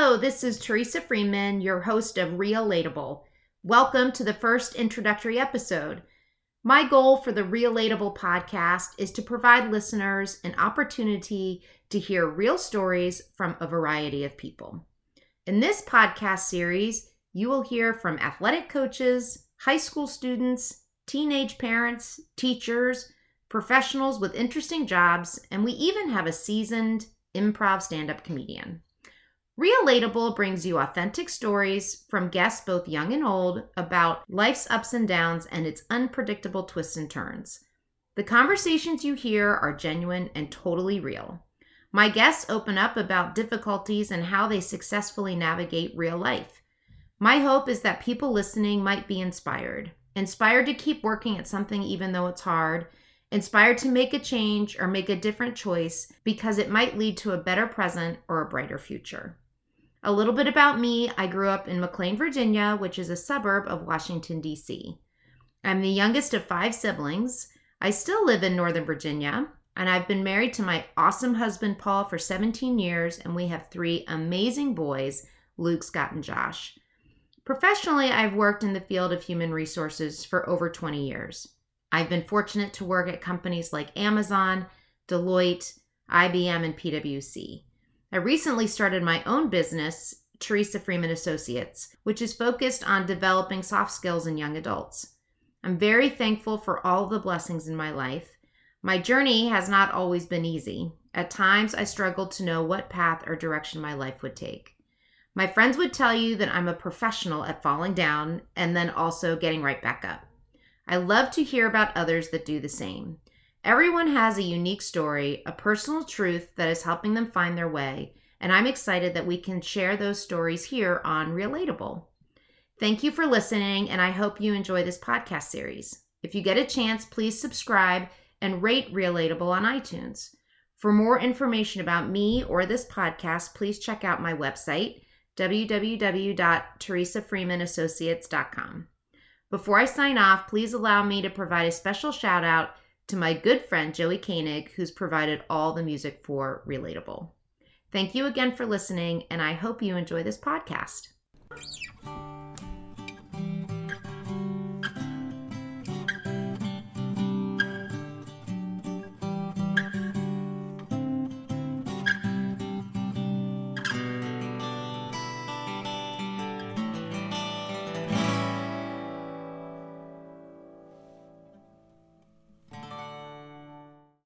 Hello, this is Teresa Freeman, your host of Relatable. Welcome to the first introductory episode. My goal for the Relatable podcast is to provide listeners an opportunity to hear real stories from a variety of people. In this podcast series, you will hear from athletic coaches, high school students, teenage parents, teachers, professionals with interesting jobs, and we even have a seasoned improv stand-up comedian. Relatable brings you authentic stories from guests both young and old about life's ups and downs and its unpredictable twists and turns. The conversations you hear are genuine and totally real. My guests open up about difficulties and how they successfully navigate real life. My hope is that people listening might be inspired to keep working at something even though it's hard, inspired to make a change or make a different choice because it might lead to a better present or a brighter future. A little bit about me: I grew up in McLean, Virginia, which is a suburb of Washington, D.C. I'm the youngest of 5 siblings. I still live in Northern Virginia, and I've been married to my awesome husband, Paul, for 17 years, and we have 3 amazing boys, Luke, Scott, and Josh. Professionally, I've worked in the field of human resources for over 20 years. I've been fortunate to work at companies like Amazon, Deloitte, IBM, and PwC. I recently started my own business, Teresa Freeman Associates, which is focused on developing soft skills in young adults. I'm very thankful for all of the blessings in my life. My journey has not always been easy. At times, I struggled to know what path or direction my life would take. My friends would tell you that I'm a professional at falling down and then also getting right back up. I love to hear about others that do the same. Everyone has a unique story, a personal truth that is helping them find their way, and I'm excited that we can share those stories here on Relatable. Thank you for listening, and I hope you enjoy this podcast series. If you get a chance, please subscribe and rate Relatable on iTunes. For more information about me or this podcast, please check out my website, www.teresafreemanassociates.com. Before I sign off, please allow me to provide a special shout out to my good friend Joey Koenig, who's provided all the music for Relatable. Thank you again for listening, and I hope you enjoy this podcast.